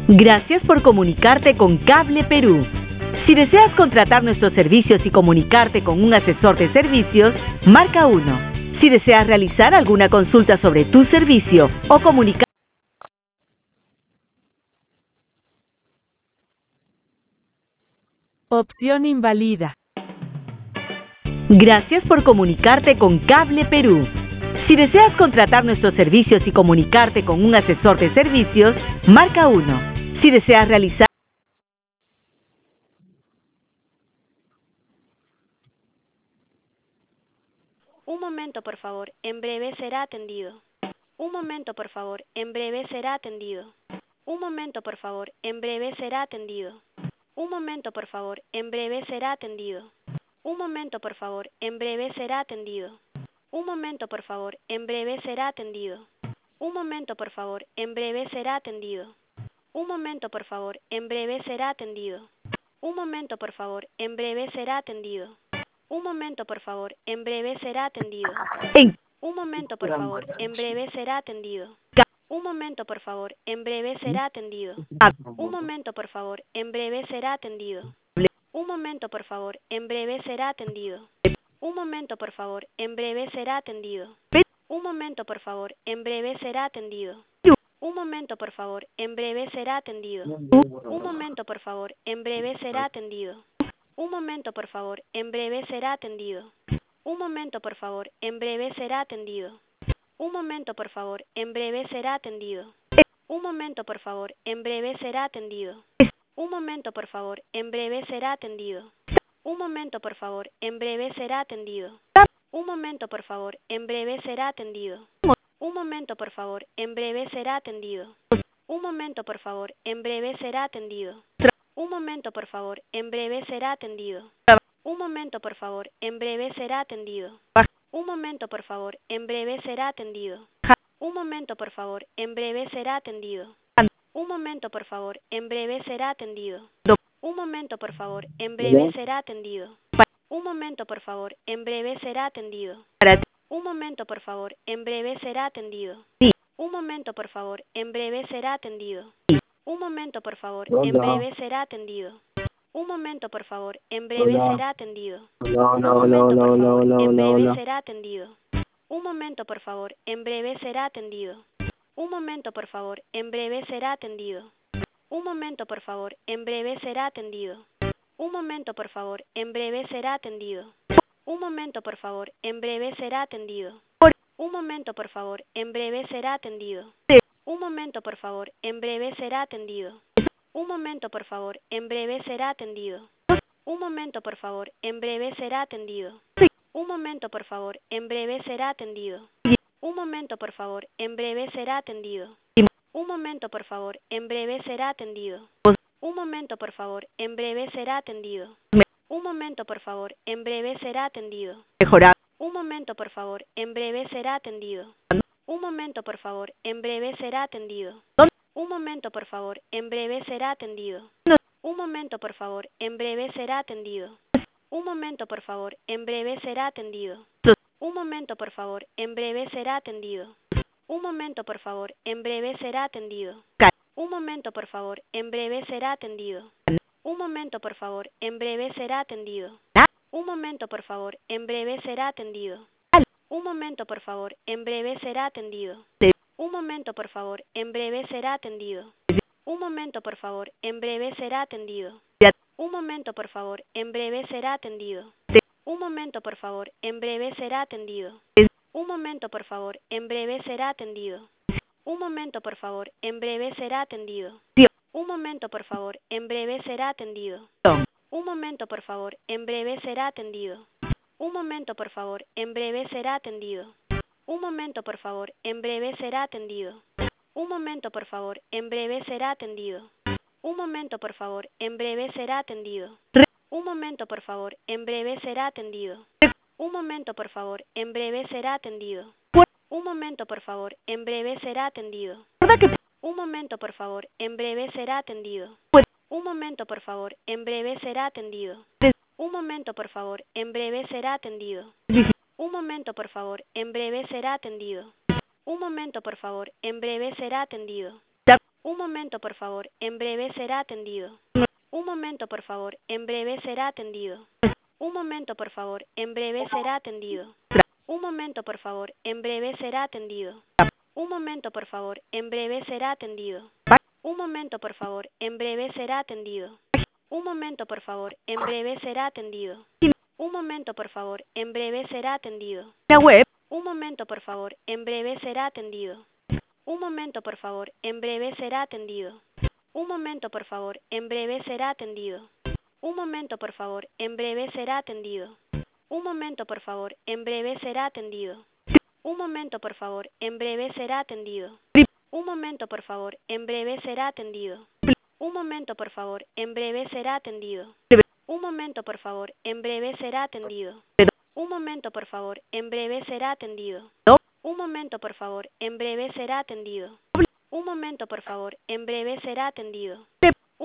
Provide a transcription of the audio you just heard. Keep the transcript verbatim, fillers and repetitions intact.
Gracias por comunicarte con Cable Perú. Si deseas contratar nuestros servicios y comunicarte con un asesor de servicios, marca uno. Si deseas realizar alguna consulta sobre tu servicio o comunicar... Opción invalida. Gracias por comunicarte con Cable Perú. Si deseas contratar nuestros servicios y comunicarte con un asesor de servicios, marca uno. Si deseas realizar... Un momento, por favor. En breve será atendido. Un momento, por favor. En breve será atendido. Un momento, por favor. En breve será atendido. Un momento, por favor. En breve será atendido. Un momento, por favor. En breve será atendido. Un momento, por favor. En breve será atendido. Un momento, por favor. En breve será atendido. Un momento, por favor. En breve será atendido. Un momento, por favor. En breve será atendido. Un momento, por favor. En breve será atendido. En... Un momento, por favor. En breve será atendido. Un momento, por favor. En breve será atendido. Un momento, por favor. En breve será atendido. Un momento, por favor. En breve será atendido. Un momento, por favor. En breve será atendido. Un momento, por favor. En breve será atendido. Un momento, por favor. En breve será atendido. Un momento, por favor. En breve será atendido. Un momento, por favor. En breve será atendido. Un momento, por favor. En breve será atendido. Un momento, por favor. En breve será atendido. Un momento, por favor. En breve será atendido. Un momento, por favor. En breve será atendido. Un momento, por favor. En breve será atendido. Un momento, por favor. En breve será atendido. Un momento, por favor. En breve será atendido. Un momento, por favor. En breve será atendido. Un momento, por favor. En breve será atendido. Un momento, por favor. En breve será atendido. Un momento, por favor. En breve será atendido. Un momento, por favor. En breve será atendido. Un momento, por favor. En breve será atendido. Un momento, por favor. En breve será atendido. Un momento, por favor. En breve será atendido. Un momento, por favor. En breve será atendido. Un momento, por favor. En breve será atendido. Un momento, por favor. En breve será atendido. Un momento, por favor. En breve será atendido. No, Un no, momento, no, por no, favor. no, En no, breve no. será atendido. Un momento, por favor. En breve será atendido. Un momento, por favor. En breve será atendido. Un momento, por favor. En breve será atendido. Un momento, por favor. En breve será atendido. Un momento, por favor. En breve será atendido. Un momento, por favor. En breve será atendido. Un momento, por favor. En breve será atendido. Un momento, por favor. En breve será atendido. Un momento, por favor. En breve será atendido. Un momento, por favor. En breve será atendido. Un momento, por favor. En breve será atendido. Un momento, por favor. En breve será atendido. Un momento, por favor. En breve será atendido. Un momento, por favor. En breve será atendido. Mejorar. Un momento, por favor. En breve será atendido. Un momento, por favor. En breve será atendido. Un momento, por favor. En breve será atendido. Un momento, por favor. En breve será atendido. Un momento, por favor. En breve será atendido. Un momento, por favor. En breve será atendido. Un momento, por favor. En breve será atendido. Un momento, por favor. En breve será atendido. Un momento, por favor. En breve será atendido. Un momento, por favor. En breve será atendido. Un momento, por favor. En breve será atendido. Un momento, por favor. En breve será atendido. Un momento, por favor. En breve será atendido. Un momento, por favor. En breve será atendido. Un momento, por favor. En breve será atendido. Un momento, por favor. En breve será atendido. Un momento, por favor. En breve será atendido. Un momento, por favor. En breve será atendido. Un momento, por favor. En breve será atendido. Un momento, por favor. En breve será atendido. Un momento, por favor. En breve será atendido. Un momento, por favor. En breve será atendido. Un momento, por favor. En breve será atendido. Un momento, por favor. En breve será atendido. Un momento, por favor. En breve será atendido. Un momento, por favor. En breve será atendido. Un momento, por favor. En breve será atendido. Un momento, por favor. En breve será atendido. Un momento, por favor. En breve será atendido. Un momento, por favor. En breve será atendido. Un momento, por favor. En breve será atendido. Un momento, por favor, en breve será atendido. Un momento, por favor, en breve será atendido. Un momento, por favor, en breve será atendido. Un momento, por favor, en breve será atendido. Un momento, por favor, en breve será atendido. Un momento, por favor, en breve será atendido. Un momento, por favor, en breve será atendido. Un momento, por favor, en breve será atendido. La web. Un momento, por favor, en breve será atendido. Un momento, por favor, en breve será atendido. Un momento, por favor, en breve será atendido. Un momento, por favor, en breve será atendido. Un momento, por favor, en breve será atendido. Un momento, por favor, en breve será atendido. Un momento, por favor, en breve será atendido. Un momento, por favor, en breve será atendido. Un momento, por favor, en breve será atendido. Un momento, por favor, en breve será atendido. Un momento, por favor, en breve será atendido. Un momento, por favor, en breve será atendido.